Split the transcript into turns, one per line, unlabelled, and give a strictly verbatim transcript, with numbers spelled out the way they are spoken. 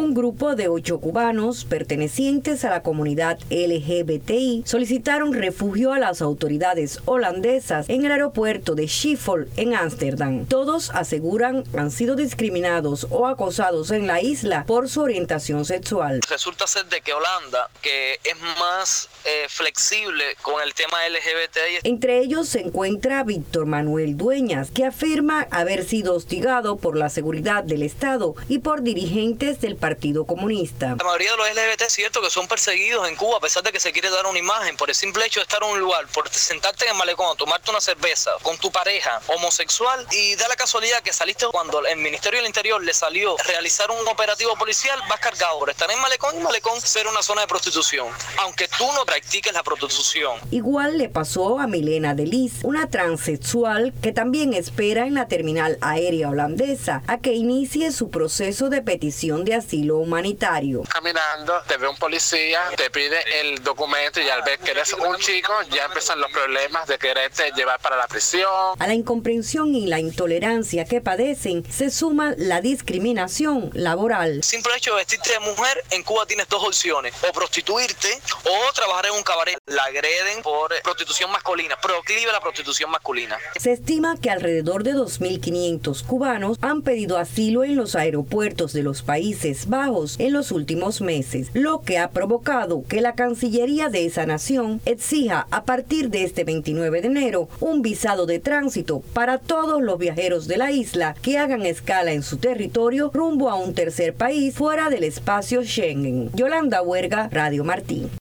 Un grupo de ocho cubanos pertenecientes a la comunidad L G B T I solicitaron refugio a las autoridades holandesas en el aeropuerto de Schiphol en Ámsterdam. Todos aseguran han sido discriminados o acosados en la isla por su orientación sexual.
Resulta ser de que Holanda, que es más eh, flexible con el tema L G B T I.
Entre ellos se encuentra Víctor Manuel Dueñas, que afirma haber sido hostigado por la seguridad del Estado y por dirigentes del Partido Comunista.
La mayoría de los L G B T es cierto que son perseguidos en Cuba, a pesar de que se quiere dar una imagen por el simple hecho de estar en un lugar, por sentarte en el malecón, tomarte una cerveza con tu pareja homosexual, y da la casualidad que saliste cuando el Ministerio del Interior le salió realizar un operativo policial, vas cargado por estar en malecón y malecón ser una zona de prostitución, aunque tú no practiques la prostitución.
Igual le pasó a Milena Delis, una transexual que también espera en la terminal aérea holandesa a que inicie su proceso de petición de asilo humanitario.
Caminando, te ve un policía, te pide el documento y al ver que eres un chico ya empiezan los problemas de quererte llevar para la prisión.
A la incomprensión y la intolerancia que padecen se suma la discriminación laboral.
Simple hecho de vestirte de mujer, en Cuba tienes dos opciones: o prostituirte o trabajar en un cabaret. La agreden por prostitución masculina, proclive a la prostitución masculina.
Se estima que alrededor de dos mil quinientos cubanos han pedido asilo en los aeropuertos de los Países Bajos en los últimos meses, lo que ha provocado que la Cancillería de esa nación exija a partir de este veintinueve de enero un visado de tránsito para todos los viajeros de la isla que hagan escala en su territorio rumbo a un tercer país fuera del espacio Schengen. Yolanda Huerga, Radio Martín.